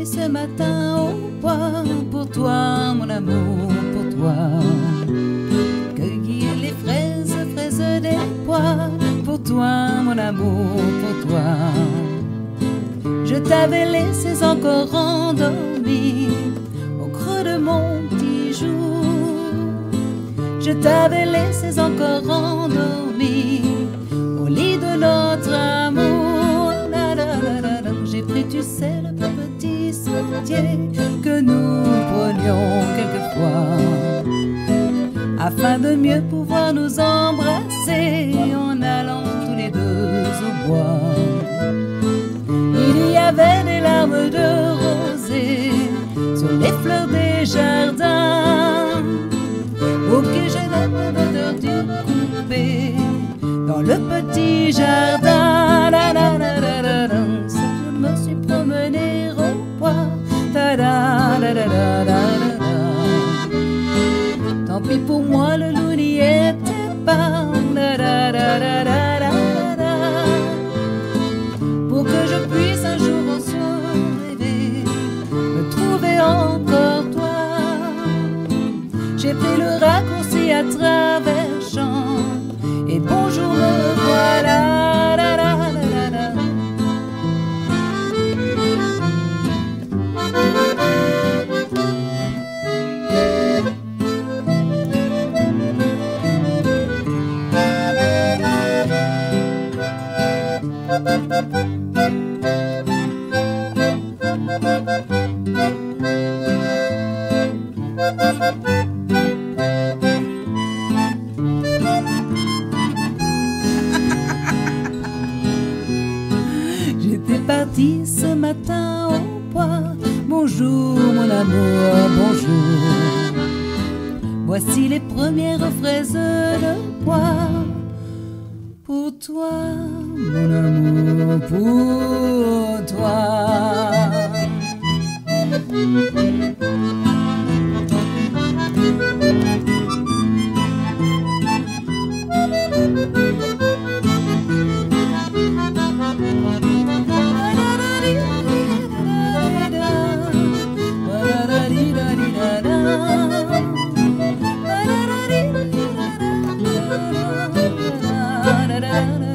ce matin au bois, pour toi, mon amour, pour toi. Cueillir les fraises, fraises des bois, pour toi, mon amour, pour toi. Je t'avais laissé encore endormi au creux de mon petit jour. Je t'avais laissé encore endormi au lit de notre amour. J'ai pris, tu sais, le petit sentier que nous prenions quelquefois, afin de mieux pouvoir nous embrasser en allant tous les deux au bois. Il y avait des larmes de rosée sur les fleurs des jardins, au que je donne l'odeur du coupé dans le petit jardin. Je me suis promenée au bois. Tant pis pour moi, le loup n'y était pas. Pour que je puisse un jour en se rêver, me trouver encore toi. J'ai pris le raccourci à travers champs, et bonjour me voilà. J'étais partie ce matin au bois. Bonjour mon amour, bonjour. Voici les premières fraises de bois. Pour toi, mon amour, pour toi. Da da da